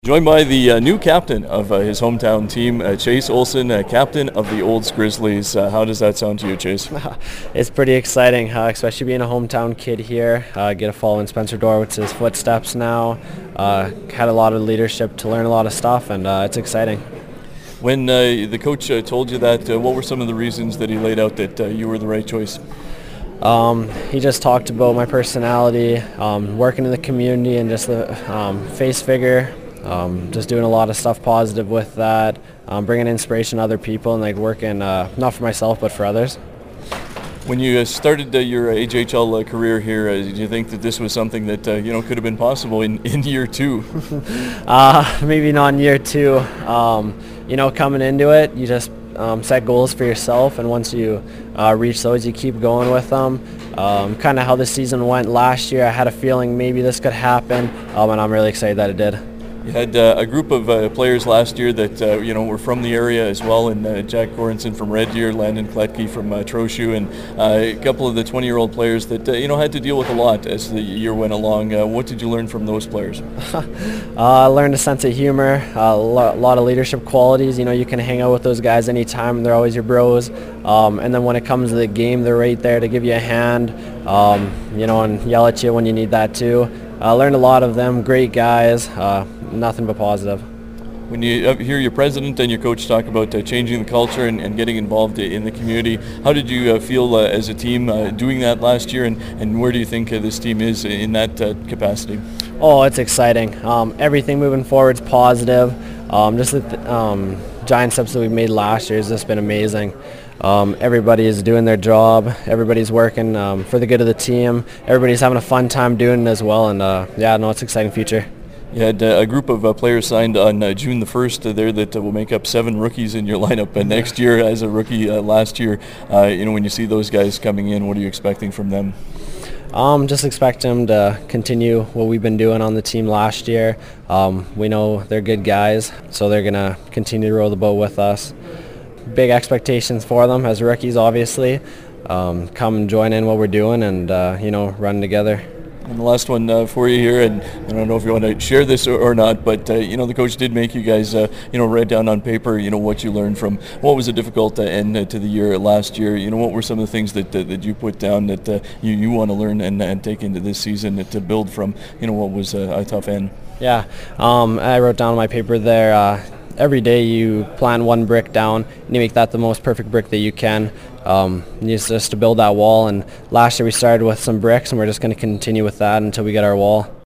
Joined by the new captain of his hometown team, Chase Olson, captain of the Olds Grizzlies. How does that sound to you, Chase? It's pretty exciting, especially being a hometown kid here. Get to follow in Spencer Dorwitz's footsteps now. Had a lot of leadership to learn a lot of stuff, and it's exciting. When the coach told you that, what were some of the reasons that he laid out that you were the right choice? He just talked about my personality, working in the community, and just the face figure. Just doing a lot of stuff positive with that, bringing inspiration to other people, and working not for myself but for others. When you started your AJHL career here, did you think that this was something that could have been possible in year two? Maybe not in year two. Coming into it, you just set goals for yourself, and once you reach those, you keep going with them. Kind of how the season went last year, I had a feeling maybe this could happen, and I'm really excited that it did. You had a group of players last year that were from the area as well, and Jack Goranson from Red Deer, Landon Kletke from Trochu, and a couple of the 20-year-old players that had to deal with a lot as the year went along. What did you learn from those players? I learned a sense of humor, a lot of leadership qualities. You can hang out with those guys anytime, and they're always your bros. And then when it comes to the game, they're right there to give you a hand, and yell at you when you need that too. I learned a lot of them, great guys, nothing but positive. When you hear your president and your coach talk about changing the culture and getting involved in the community, how did you feel as a team doing that last year, and where do you think this team is in that capacity? Oh, it's exciting. Everything moving forward is positive. Just the giant steps that we made last year has just been amazing. Everybody is doing their job. Everybody's working for the good of the team. Everybody's having a fun time doing it as well, and it's an exciting future. You had a group of players signed on June the 1st there that will make up 7 rookies in your lineup next year as a rookie last year. When you see those guys coming in, what are you expecting from them? Just expect them to continue what we've been doing on the team last year. We know they're good guys, so they're going to continue to row the boat with us. Big expectations for them as rookies, obviously. Come and join in what we're doing and, run together. And the last one for you here, and I don't know if you want to share this or not, but the coach did make you guys write down on paper what you learned from what was a difficult end to the year last year. What were some of the things that you put down that you want to learn and take into this season to build from what was a tough end? Yeah, I wrote down on my paper there. Every day you plan one brick down and you make that the most perfect brick that you can. It's just to build that wall, and last year we started with some bricks and we're just going to continue with that until we get our wall.